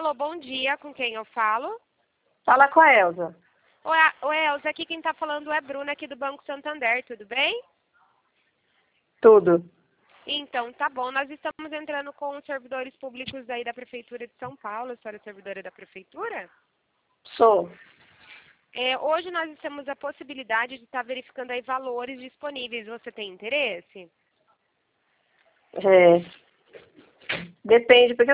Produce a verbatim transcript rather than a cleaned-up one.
Alô, bom dia, com quem eu falo? Fala com a Elza. Oi, oi Elza, aqui quem tá falando é Bruna, aqui do Banco Santander, tudo bem? Tudo. Então, tá bom, nós estamos entrando com os servidores públicos aí da Prefeitura de São Paulo, a senhora é servidora da Prefeitura? Sou. É, hoje nós temos a possibilidade de estar verificando aí valores disponíveis, você tem interesse? É. Depende, porque